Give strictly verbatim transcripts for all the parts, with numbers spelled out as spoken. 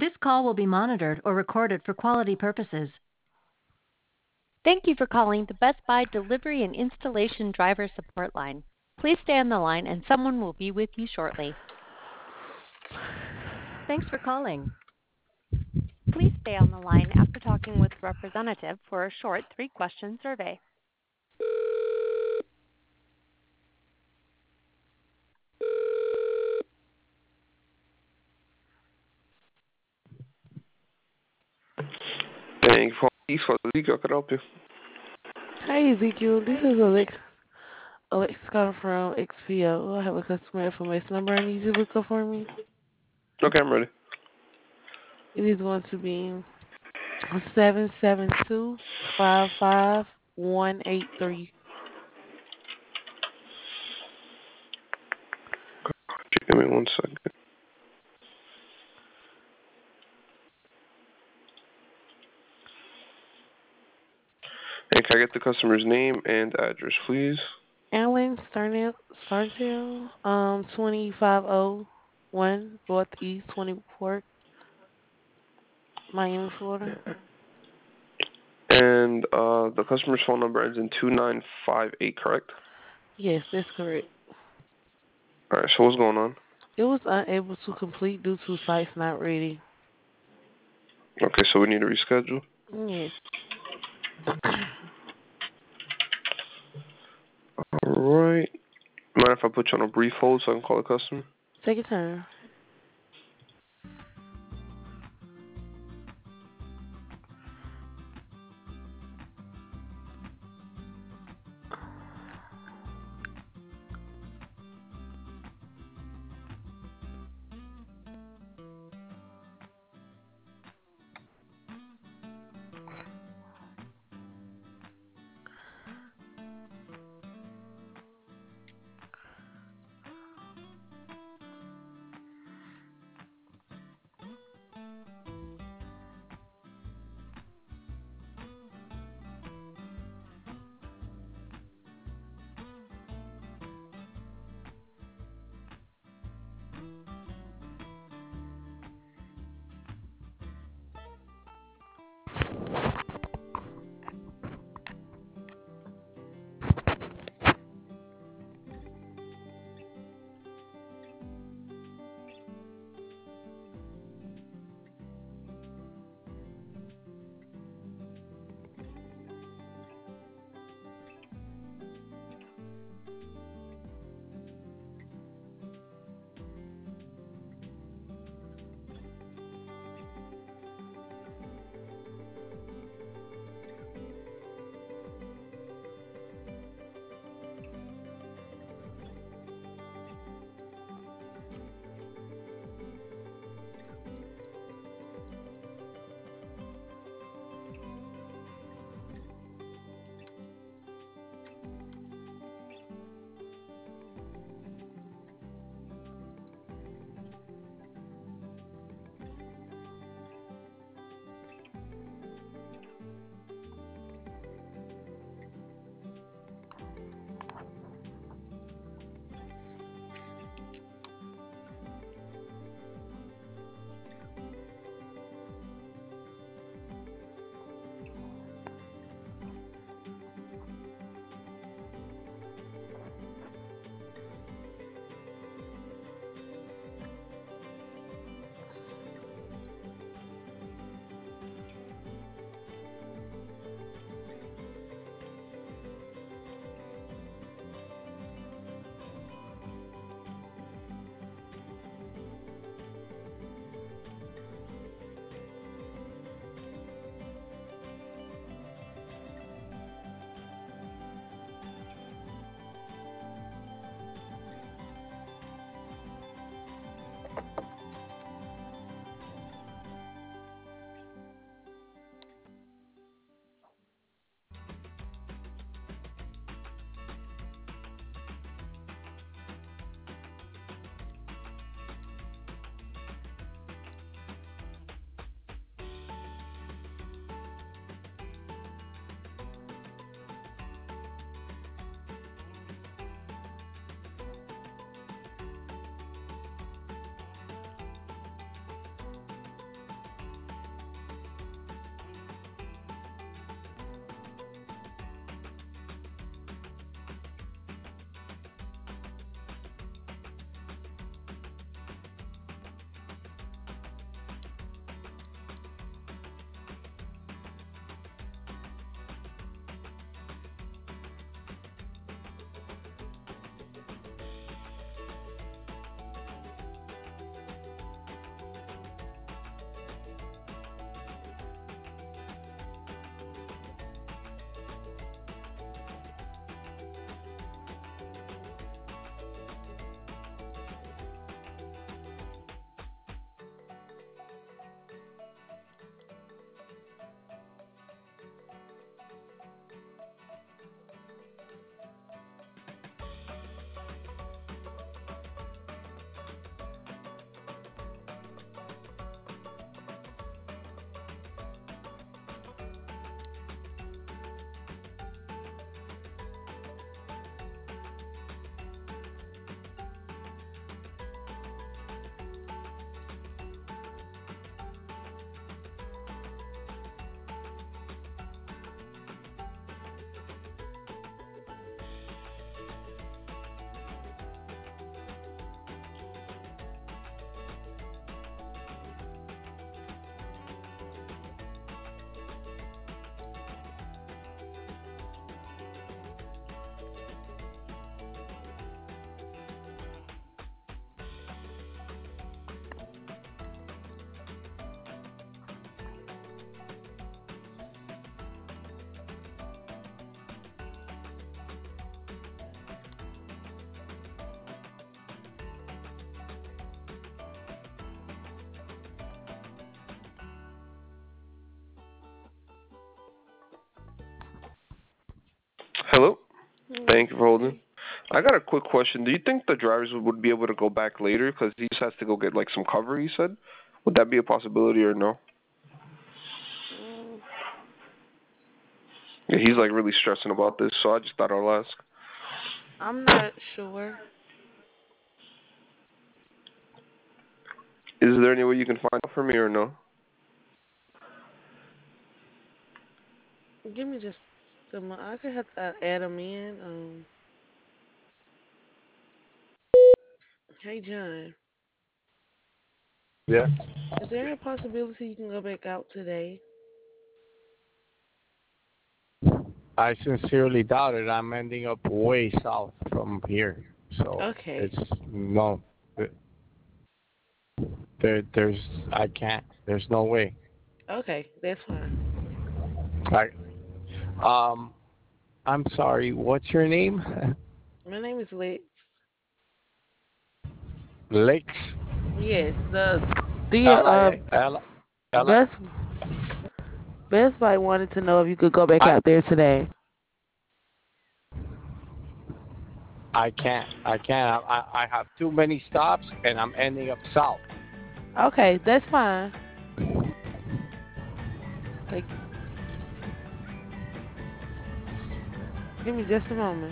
This call will be monitored or recorded for quality purposes. Thank you for calling the Best Buy Delivery and Installation Driver Support Line. Please stay on the line and someone will be with you shortly. Thanks for calling. Please stay on the line after talking with a representative for a short three-question survey. Thank you for Eastwood. Ezekiel, I can help you. Hi, Ezekiel. This is Alex. Alex calling from X P O. I have a customer information number I need you to look up for me. Okay, I'm ready. It is going to be seven seven two five five one eight three. Give me one second. And can I get the customer's name and address, please? Alan Starnell, Starnell, um, twenty-five oh one Northeast twenty-fourth, Miami, Florida. And uh, the customer's phone number ends in two nine five eight, correct? Yes, that's correct. All right, so what's going on? It was unable to complete due to sites not ready. Okay, so we need to reschedule? Yes. All right. Mind if I put you on a brief hold so I can call the customer? Take your time. Thank you for holding. I got a quick question. Do you think the drivers would be able to go back later because he just has to go get like some cover? He said, would that be a possibility or no? Mm, Yeah, he's like really stressing about this, so I just thought I'll ask. I'm not sure. Is there any way you can find out for me or no? Give me just a mo- I could have to add him in. Um, hey John, Yeah. is there a possibility you can go back out today? I sincerely doubt it. I'm ending up way south from here, so Okay. it's no. There, there's, I can't. There's no way. Okay, that's fine. I, um, I'm sorry. What's your name? My name is Lex. Lex. Yes, the the L uh I L L. Best Best Buy wanted to know if you could go back I out there today. I can't. I can't. I I have too many stops, and I'm ending up south. Okay, that's fine. Okay, give me just a moment.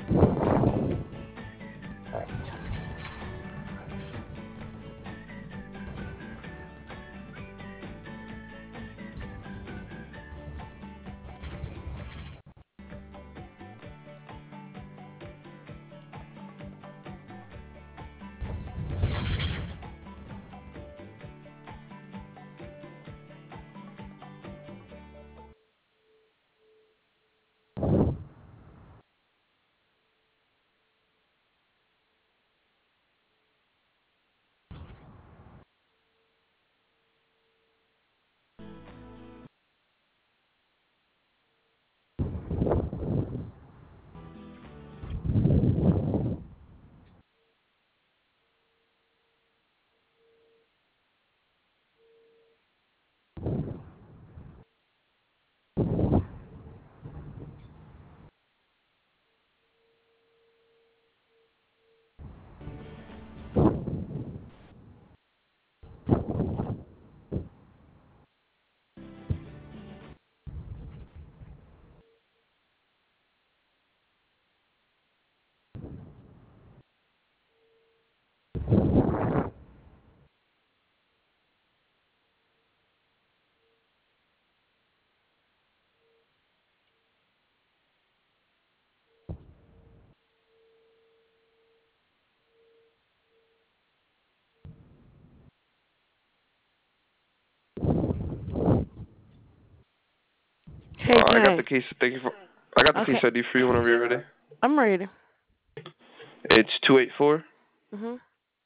Hey Uh, I got the John. case. Thank you for. I got the case Okay, I D for you whenever you're ready. I'm ready. It's two eight four Mhm.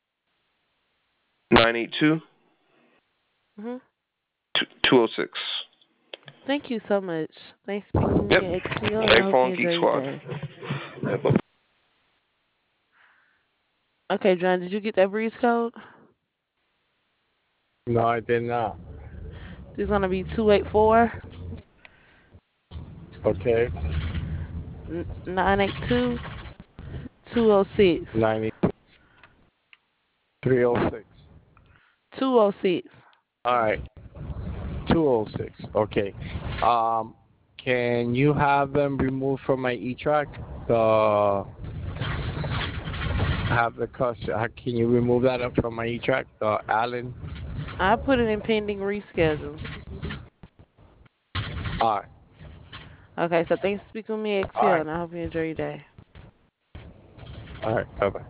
nine eight two Mhm. two zero six. Thank you so much. Thanks for speaking with Yep. me at X P O, and I Thanks hope for you on Geek enjoy your Squad. day. Yep. Okay, John, did you get that breeze code? No, I did not. This is gonna be two eight four Okay. nine eight two two zero six. Ninety three oh six. Two zero six. All right. Two oh six. Okay. Um, can you have them removed from my e-track? The have the customer. Can you remove that up from my e-track? The Allen. I put it in pending reschedule. All right. Okay, so thanks for speaking with me at X P All O, right. and I hope you enjoy your day. All right. Bye bye.